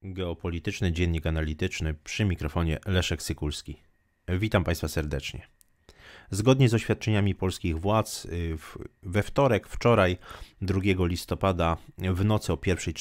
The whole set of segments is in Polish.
Geopolityczny Dziennik Analityczny, przy mikrofonie Leszek Sykulski. Witam Państwa serdecznie. Zgodnie z oświadczeniami polskich władz we wczoraj 2 listopada w nocy o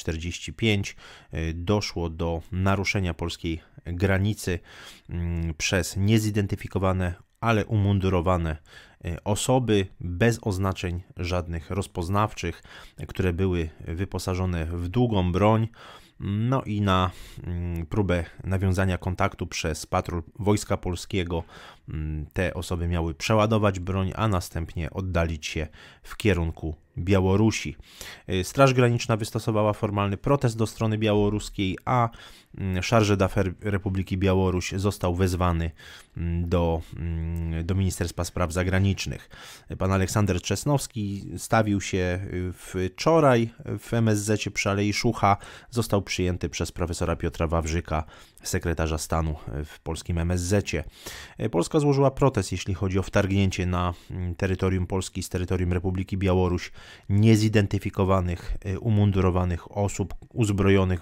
1:45 doszło do naruszenia polskiej granicy przez niezidentyfikowane, ale umundurowane osoby bez oznaczeń żadnych rozpoznawczych, które były wyposażone w długą broń. No i na próbę nawiązania kontaktu przez patrol Wojska Polskiego te osoby miały przeładować broń, a następnie oddalić się w kierunku Białorusi. Straż Graniczna wystosowała formalny protest do strony białoruskiej, a Chargé d'Affaires Republiki Białoruś został wezwany do Ministerstwa Spraw Zagranicznych. Pan Aleksander Trzesnowski stawił się wczoraj w MSZ przy Alei Szucha, został przyjęty przez profesora Piotra Wawrzyka, sekretarza stanu w polskim MSZ. Polska złożyła protest, jeśli chodzi o wtargnięcie na terytorium Polski z terytorium Republiki Białoruś niezidentyfikowanych, umundurowanych osób uzbrojonych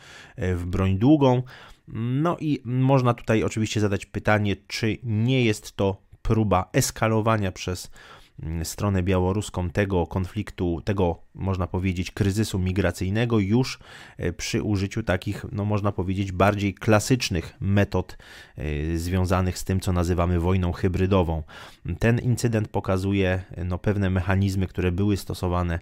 w broń długą. No i można tutaj oczywiście zadać pytanie, czy nie jest to próba eskalowania przez stronę białoruską tego konfliktu, tego można powiedzieć kryzysu migracyjnego już przy użyciu takich, no można powiedzieć, bardziej klasycznych metod związanych z tym, co nazywamy wojną hybrydową. Ten incydent pokazuje pewne mechanizmy, które były stosowane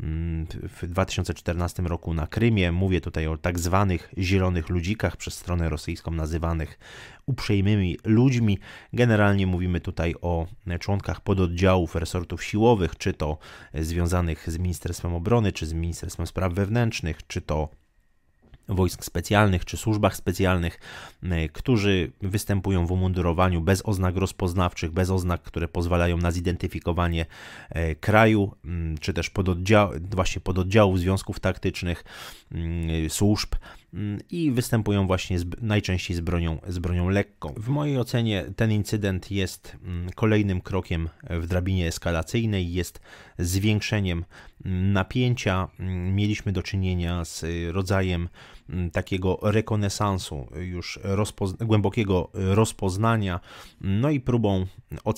w 2014 roku na Krymie. Mówię tutaj o tak zwanych zielonych ludzikach, przez stronę rosyjską nazywanych uprzejmymi ludźmi. Generalnie mówimy tutaj o członkach pododdziałów resortów siłowych, czy to związanych z Ministerstwem Obrony, czy z Ministerstwem Spraw Wewnętrznych, czy to wojsk specjalnych, czy służbach specjalnych, którzy występują w umundurowaniu bez oznak rozpoznawczych, bez oznak, które pozwalają na zidentyfikowanie kraju, czy też pododdziałów związków taktycznych, służb, i występują właśnie najczęściej z bronią lekką. W mojej ocenie ten incydent jest kolejnym krokiem w drabinie eskalacyjnej, jest zwiększeniem napięcia. Mieliśmy do czynienia z rodzajem takiego rekonesansu, już głębokiego rozpoznania, no i próbą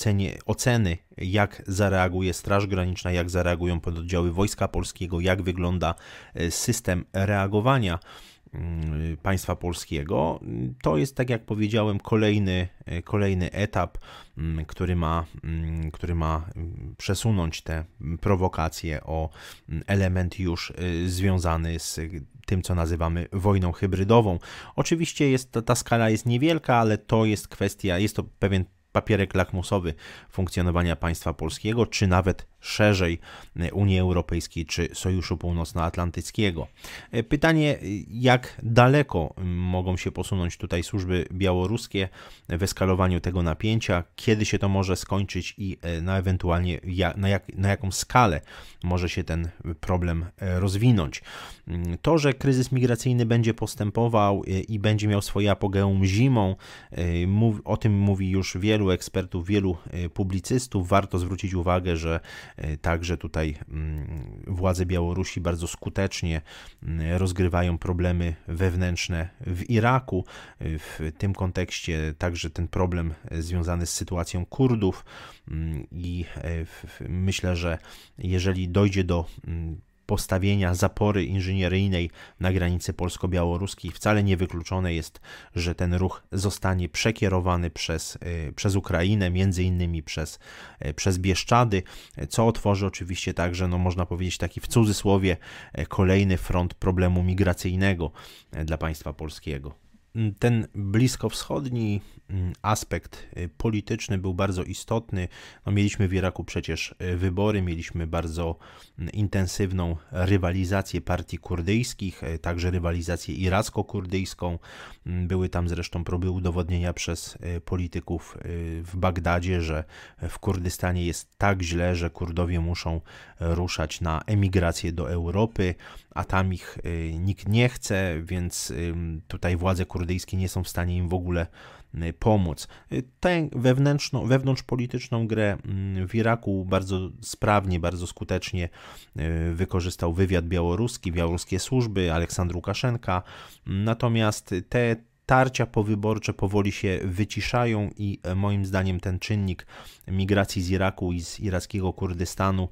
oceny, jak zareaguje Straż Graniczna, jak zareagują pododdziały Wojska Polskiego, jak wygląda system reagowania państwa polskiego. To jest, tak jak powiedziałem, kolejny etap, który ma przesunąć te prowokacje o element już związany z tym, co nazywamy wojną hybrydową. Oczywiście ta skala jest niewielka, ale to jest to pewien papierek lakmusowy funkcjonowania państwa polskiego, czy nawet szerzej Unii Europejskiej, czy Sojuszu Północnoatlantyckiego. Pytanie, jak daleko mogą się posunąć tutaj służby białoruskie w eskalowaniu tego napięcia, kiedy się to może skończyć i ewentualnie na jaką skalę może się ten problem rozwinąć. To, że kryzys migracyjny będzie postępował i będzie miał swoje apogeum zimą, o tym mówi już wielu ekspertów, wielu publicystów. Warto zwrócić uwagę, że także tutaj władze Białorusi bardzo skutecznie rozgrywają problemy wewnętrzne w Iraku. W tym kontekście także ten problem związany z sytuacją Kurdów i myślę, że jeżeli dojdzie do postawienia zapory inżynieryjnej na granicy polsko-białoruskiej, wcale niewykluczone jest, że ten ruch zostanie przekierowany przez Ukrainę, między innymi przez Bieszczady, co otworzy oczywiście także, można powiedzieć, taki w cudzysłowie kolejny front problemu migracyjnego dla państwa polskiego. Ten bliskowschodni aspekt polityczny był bardzo istotny. Mieliśmy w Iraku przecież wybory, mieliśmy bardzo intensywną rywalizację partii kurdyjskich, także rywalizację iracko-kurdyjską. Były tam zresztą próby udowodnienia przez polityków w Bagdadzie, że w Kurdystanie jest tak źle, że Kurdowie muszą ruszać na emigrację do Europy, a tam ich nikt nie chce, więc tutaj władze kurdyjskie saudyjskie nie są w stanie im w ogóle pomóc. Tę wewnątrzpolityczną grę w Iraku bardzo sprawnie, bardzo skutecznie wykorzystał wywiad białoruski, białoruskie służby, Aleksandr Łukaszenka, natomiast te tarcia powyborcze powoli się wyciszają i moim zdaniem ten czynnik migracji z Iraku i z irackiego Kurdystanu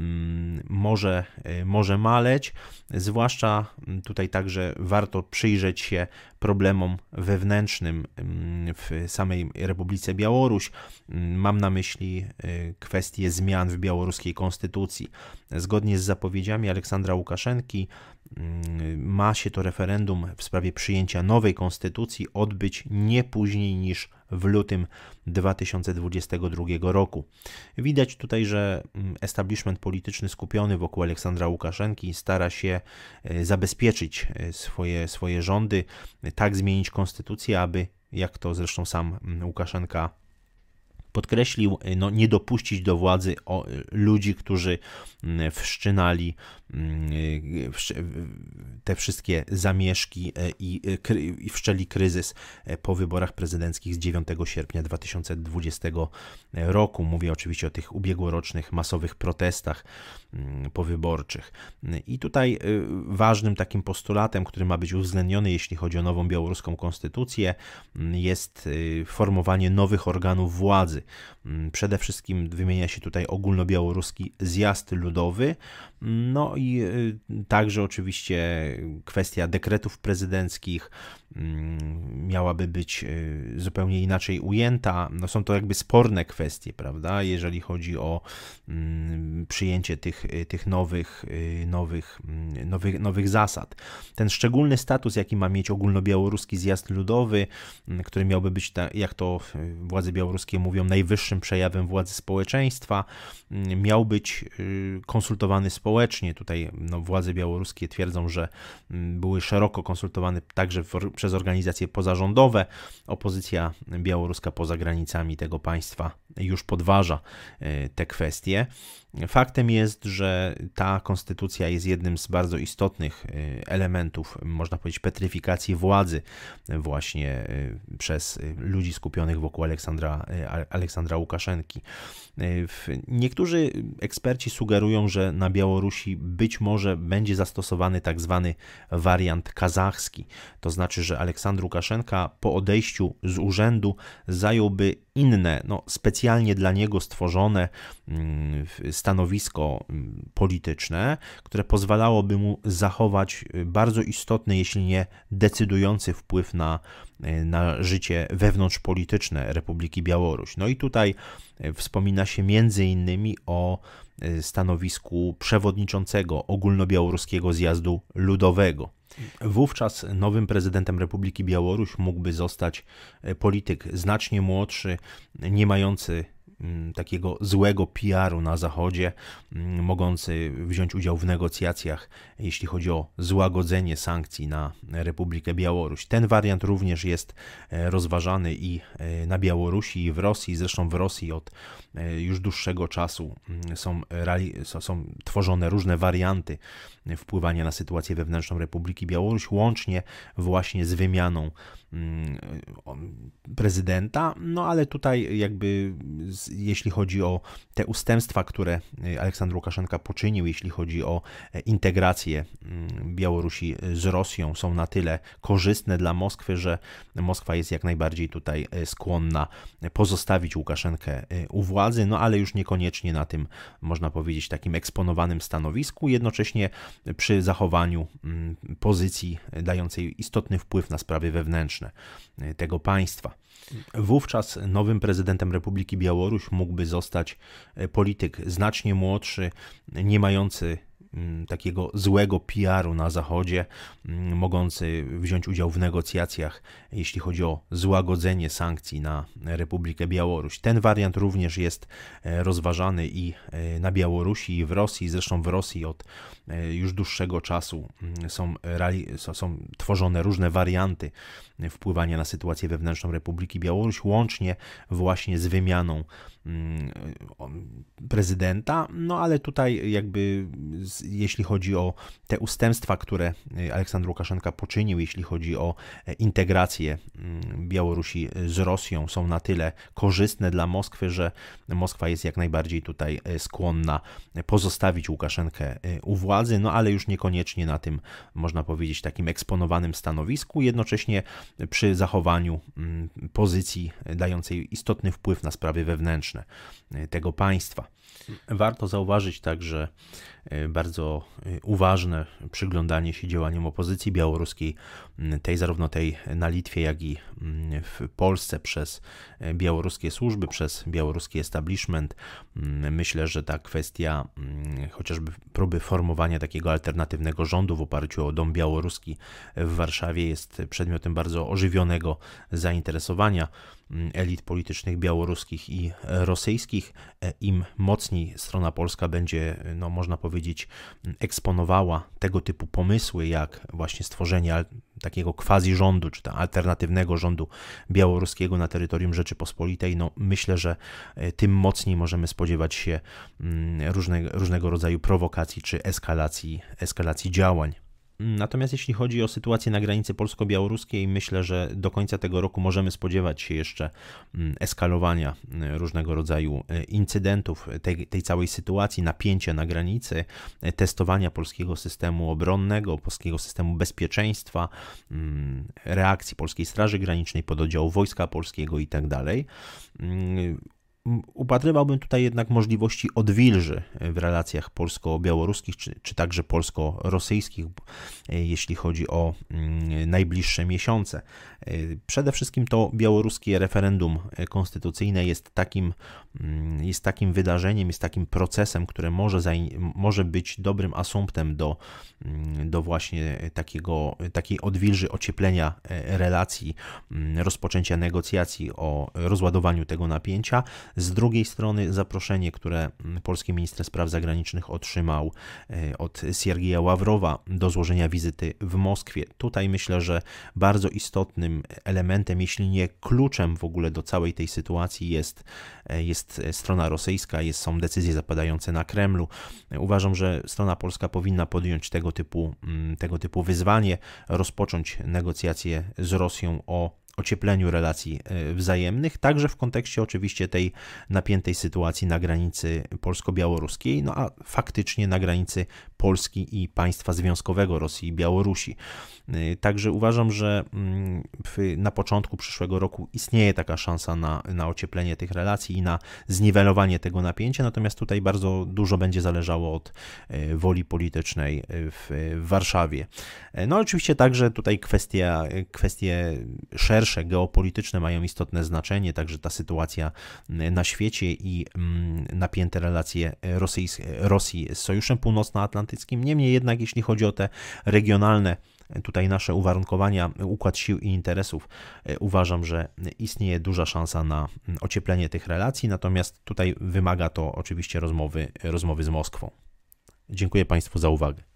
może maleć, zwłaszcza tutaj także warto przyjrzeć się problemom wewnętrznym w samej Republice Białoruś. Mam na myśli kwestię zmian w białoruskiej konstytucji. Zgodnie z zapowiedziami Aleksandra Łukaszenki ma się to referendum w sprawie przyjęcia nowej konstytucji odbyć nie później niż w lutym 2022 roku. Widać tutaj, że establishment polityczny skupiony wokół Aleksandra Łukaszenki stara się zabezpieczyć swoje rządy, tak zmienić konstytucję, aby, jak to zresztą sam Łukaszenka podkreślił, nie dopuścić do władzy ludzi, którzy wszczynali te wszystkie zamieszki i wszczęli kryzys po wyborach prezydenckich z 9 sierpnia 2020 roku. Mówię oczywiście o tych ubiegłorocznych masowych protestach powyborczych. I tutaj ważnym takim postulatem, który ma być uwzględniony, jeśli chodzi o nową białoruską konstytucję, jest formowanie nowych organów władzy. Przede wszystkim wymienia się tutaj ogólnobiałoruski zjazd ludowy, no i także oczywiście kwestia dekretów prezydenckich miałaby być zupełnie inaczej ujęta. No są to jakby sporne kwestie, prawda, jeżeli chodzi o przyjęcie tych nowych zasad. Ten szczególny status, jaki ma mieć ogólnobiałoruski zjazd ludowy, który miałby być, jak to władze białoruskie mówią, najwyższym przejawem władzy społeczeństwa, miał być konsultowany społecznie. Tutaj władze białoruskie twierdzą, że były szeroko konsultowane także przez organizacje pozarządowe. Opozycja białoruska poza granicami tego państwa już podważa te kwestie. Faktem jest, że ta konstytucja jest jednym z bardzo istotnych elementów, można powiedzieć, petryfikacji władzy właśnie przez ludzi skupionych wokół Aleksandra Łukaszenki. Niektórzy eksperci sugerują, że na Białorusi być może będzie zastosowany tak zwany wariant kazachski. To znaczy, że Aleksandr Łukaszenka po odejściu z urzędu zająłby inne, specjalnie dla niego stworzone stanowisko polityczne, które pozwalałoby mu zachować bardzo istotny, jeśli nie decydujący wpływ na życie wewnątrzpolityczne Republiki Białoruś. No i tutaj wspomina się między innymi o stanowisku przewodniczącego ogólnobiałoruskiego zjazdu ludowego. Wówczas nowym prezydentem Republiki Białoruś mógłby zostać polityk znacznie młodszy, nie mający takiego złego PR-u na Zachodzie, mogący wziąć udział w negocjacjach, jeśli chodzi o złagodzenie sankcji na Republikę Białoruś. Ten wariant również jest rozważany i na Białorusi, i w Rosji. Zresztą w Rosji od już dłuższego czasu są tworzone różne warianty wpływania na sytuację wewnętrzną Republiki Białoruś, łącznie właśnie z wymianą prezydenta, ale tutaj jakby jeśli chodzi o te ustępstwa, które Aleksandr Łukaszenka poczynił, jeśli chodzi o integrację Białorusi z Rosją, są na tyle korzystne dla Moskwy, że Moskwa jest jak najbardziej tutaj skłonna pozostawić Łukaszenkę u władzy, ale już niekoniecznie na tym, można powiedzieć, takim eksponowanym stanowisku, jednocześnie przy zachowaniu pozycji dającej istotny wpływ na sprawy wewnętrzne tego państwa. Wówczas nowym prezydentem Republiki Białoruś mógłby zostać polityk znacznie młodszy, nie mający takiego złego PR-u na Zachodzie, mogący wziąć udział w negocjacjach, jeśli chodzi o złagodzenie sankcji na Republikę Białoruś. Ten wariant również jest rozważany i na Białorusi, i w Rosji. Zresztą w Rosji od już dłuższego czasu są tworzone różne warianty wpływania na sytuację wewnętrzną Republiki Białoruś, łącznie właśnie z wymianą prezydenta, ale tutaj jakby jeśli chodzi o te ustępstwa, które Aleksandr Łukaszenka poczynił, jeśli chodzi o integrację Białorusi z Rosją, są na tyle korzystne dla Moskwy, że Moskwa jest jak najbardziej tutaj skłonna pozostawić Łukaszenkę u władzy, no ale już niekoniecznie na tym, można powiedzieć, takim eksponowanym stanowisku, jednocześnie przy zachowaniu pozycji dającej istotny wpływ na sprawy wewnętrzne tego państwa. Warto zauważyć także bardzo uważne przyglądanie się działaniom opozycji białoruskiej, zarówno tej na Litwie, jak i w Polsce przez białoruskie służby, przez białoruski establishment. Myślę, że ta kwestia chociażby próby formowania takiego alternatywnego rządu w oparciu o Dom Białoruski w Warszawie jest przedmiotem bardzo ożywionego zainteresowania elit politycznych białoruskich i rosyjskich. Im mocniej strona polska będzie, no można powiedzieć, eksponowała tego typu pomysły, jak właśnie stworzenie takiego quasi-rządu, czy alternatywnego rządu białoruskiego na terytorium Rzeczypospolitej, no myślę, że tym mocniej możemy spodziewać się różnego rodzaju prowokacji czy eskalacji działań. Natomiast jeśli chodzi o sytuację na granicy polsko-białoruskiej, myślę, że do końca tego roku możemy spodziewać się jeszcze eskalowania różnego rodzaju incydentów, tej całej sytuacji, napięcia na granicy, testowania polskiego systemu obronnego, polskiego systemu bezpieczeństwa, reakcji Polskiej Straży Granicznej, pododdziału Wojska Polskiego itd. Upatrywałbym tutaj jednak możliwości odwilży w relacjach polsko-białoruskich, czy także polsko-rosyjskich, jeśli chodzi o najbliższe miesiące. Przede wszystkim to białoruskie referendum konstytucyjne jest takim wydarzeniem, jest takim procesem, które może być dobrym asumptem do właśnie takiej odwilży, ocieplenia relacji, rozpoczęcia negocjacji o rozładowaniu tego napięcia. Z drugiej strony zaproszenie, które polski minister spraw zagranicznych otrzymał od Siergieja Ławrowa do złożenia wizyty w Moskwie. Tutaj myślę, że bardzo istotnym elementem, jeśli nie kluczem w ogóle do całej tej sytuacji jest strona rosyjska, są decyzje zapadające na Kremlu. Uważam, że strona polska powinna podjąć tego typu wyzwanie, rozpocząć negocjacje z Rosją o ociepleniu relacji wzajemnych, także w kontekście oczywiście tej napiętej sytuacji na granicy polsko-białoruskiej, no a faktycznie na granicy Polski i państwa związkowego Rosji i Białorusi. Także uważam, że na początku przyszłego roku istnieje taka szansa na ocieplenie tych relacji i na zniwelowanie tego napięcia, natomiast tutaj bardzo dużo będzie zależało od woli politycznej w Warszawie. No oczywiście także tutaj kwestie szersze, geopolityczne mają istotne znaczenie, także ta sytuacja na świecie i napięte relacje Rosji z Sojuszem Północnoatlantyckim. Niemniej jednak, jeśli chodzi o te regionalne tutaj nasze uwarunkowania, układ sił i interesów, uważam, że istnieje duża szansa na ocieplenie tych relacji, natomiast tutaj wymaga to oczywiście rozmowy z Moskwą. Dziękuję Państwu za uwagę.